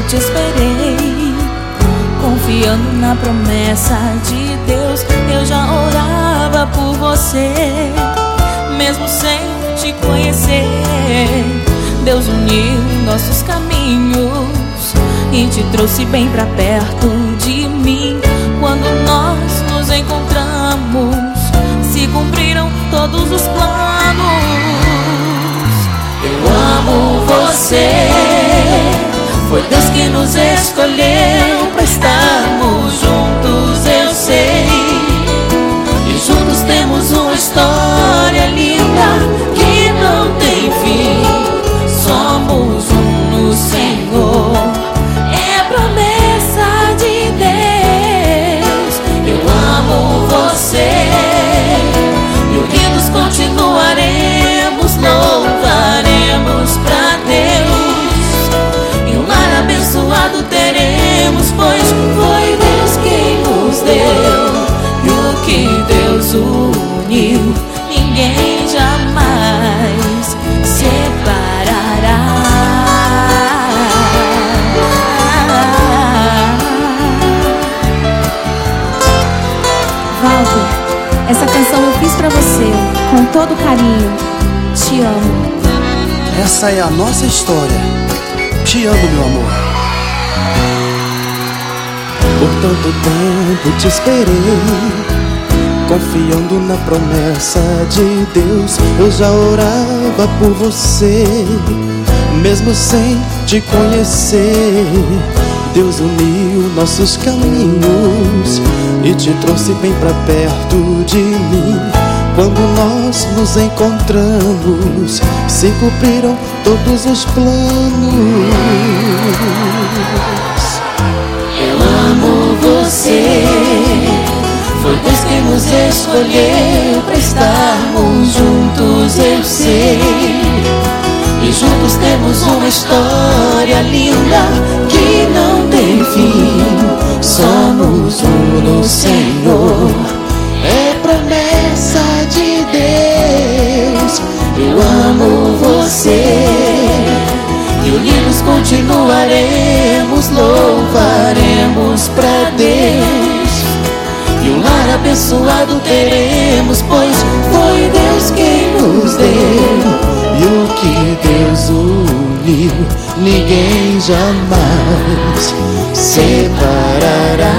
te esperei, confiando na promessa de Deus. Eu já orava por você, mesmo sem te conhecer. Deus uniu nossos caminhos e te trouxe bem pra perto de mim. Quando nós nos encontramos, se cumpriram todos os planos. Eu amo você, foi Deus que nos escolheu pra estarmos juntos, eu sei. E juntos temos uma história linda que não tem fim. Somos um no Senhor, é promessa de Deus. Eu amo você e unidos continuaremos, louvaremos pra Deus. E um lar abençoado teremos, pois foi Deus quem nos deu. E o que Deus uniu, ninguém jamais separará. Walter, essa canção eu fiz pra você com todo carinho. Te amo. Essa é a nossa história. Te amo, meu amor. Por tanto tempo te esperei, confiando na promessa de Deus. Eu já orava por você, mesmo sem te conhecer. Deus uniu nossos caminhos e te trouxe bem pra perto de mim. Quando nós nos encontramos, se cumpriram todos os planos. Eu amo você, foi Deus que nos escolheu pra estarmos juntos, eu sei. E juntos temos uma história linda que não tem fim. Somos um no Senhor, é promessa de Deus. Eu amo você e unidos continuaremos, louvaremos pra Deus. E um lar abençoado teremos, pois foi Deus quem nos deu. E o que Deus uniu, ninguém jamais separará.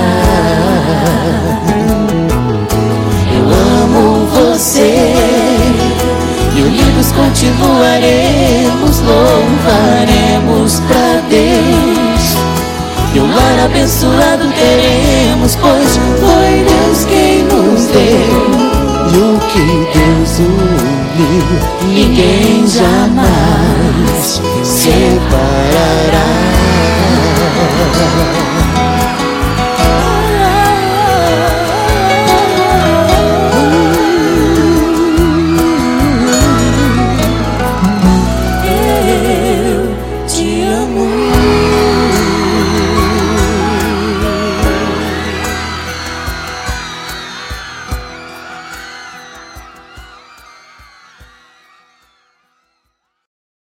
Eu amo você e unidos continuaremos, louvaremos pra Deus. E um lar abençoado teremos, pois foi Deus quem nos deu. E o que Deus uniu, Ninguém jamais separará.